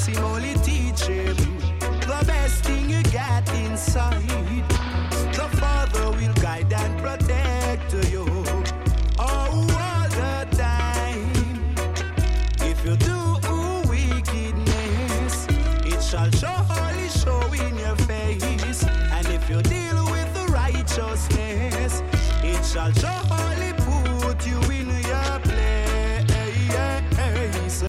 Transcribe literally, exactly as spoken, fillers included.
ask him, only teach him the best thing you got inside. The Father will guide and protect you. Oh, all the time. If you do wickedness, it shall surely show in your face. And if you deal with the righteousness, it shall surely